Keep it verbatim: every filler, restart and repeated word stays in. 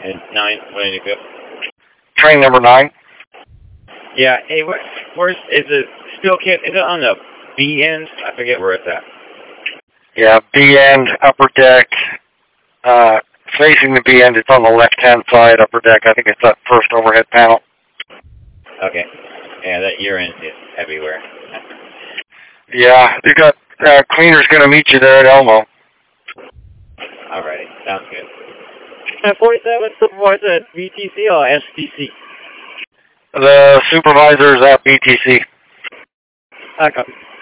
And nine, what do you go? Train number nine. Yeah, hey, where, where's, is it still, is it on the B end? I forget where it's at. Yeah, B end, upper deck. Uh, facing the B end, it's on the left-hand side, upper deck. I think it's that first overhead panel. Okay. Yeah, that year end is everywhere. Yeah, you got uh, cleaners going to meet you there at Elmo. Alrighty, sounds good. And forty-seven supervisor at B T C or S T C? The supervisor's at B T C. I copy.